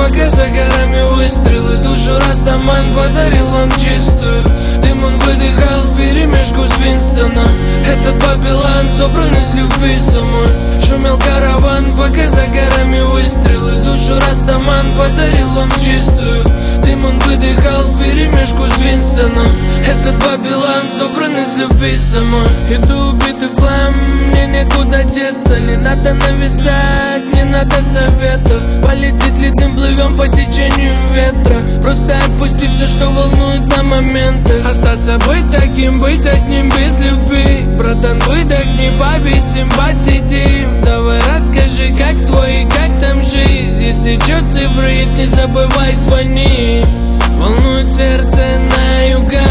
пока за горами выстрелы. Душу Растаман подарил вам чистую. Дым он выдыхал вперемешку с Винстоном. Этот Бабилан собран из любви самой. Шумел караван, пока за горами выстрелы. Душу Растаман подарил вам чистую. Дым он выдыхал вперемешку с Винстоном. Этот Бабилан собран из любви самой. Иду убитый в хлам, мне некуда деться. Не надо нависать, не надо советов. Полетит ли дым, плывем по течению ветра. Просто отпусти все, что волнует на моменты. Остаться быть таким, быть одним без любви. Братан, выдохни, повисим, посидим. Давай расскажи, как твой, как там жизнь. Если чё цифры есть, не забывай, звони. Волнует сердце на юга.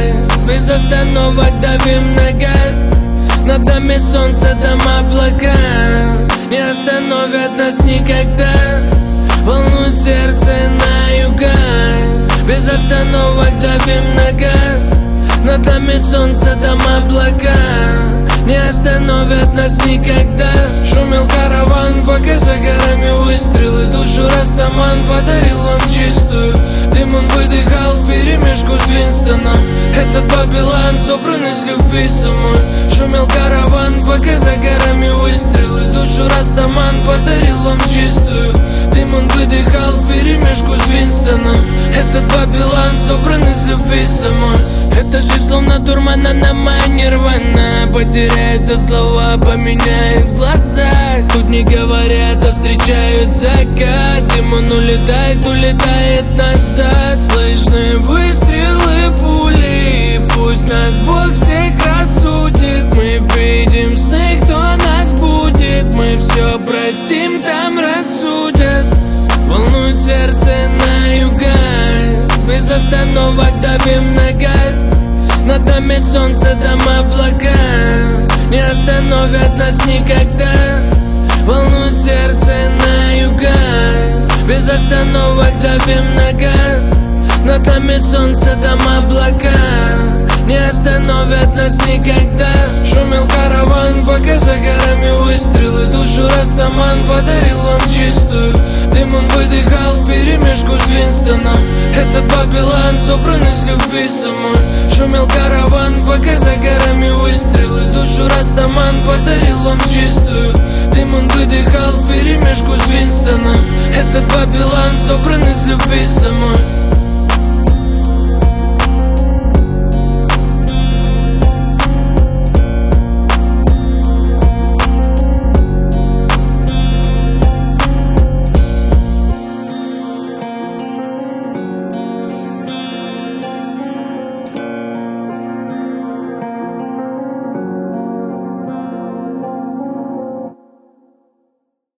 Без остановок давим на газ. Над нами солнце, там облака. Не остановят нас никогда. Волнует сердце на юга. Без остановок давим на газ. Над нами солнце, там облака. Не остановят нас никогда. Шумел караван, пока за горами выстрелы. Душу Растаман подарил вам чистую. Дым он выдыхал вперемешку с Винстоном. Этот Бабилан собран из любви самой. Шумел караван, пока за горами выстрелы. Душу Растаман подарил вам чистую. Дым он выдыхал вперемешку с Винстоном. Этот Бабилан собран из любви самой. Эта жизнь словно дурман, она моя нирвана. Потеряются слова, поменяет в глазах. Тут не говорят, а встречают закат. Дым он улетает, улетает назад. Слышны выстрелы, пули. Пусть нас Бог всех рассудит. Мы видим сны, кто нас будет. Мы все простим, там рассудят. Волнует сердце на юга. Без остановок давим на газ. Над нами солнце, там облака. Не остановят нас никогда. Волнует сердце на юга. Без остановок давим на газ. Над нами солнце, там облака. Не остановят нас никогда. Шумел караван, пока за горами выстрелы. Душу Растаман подарил вам чистую. Дым он выдыхал вперемешку с Винстоном. Этот Бабилан собран из любви самой. Шумел караван, пока за горами выстрелы. Душу Растаман подарил вам чистую. Дым он выдыхал вперемешку с Винстоном. Этот Бабилан собран из любви самой.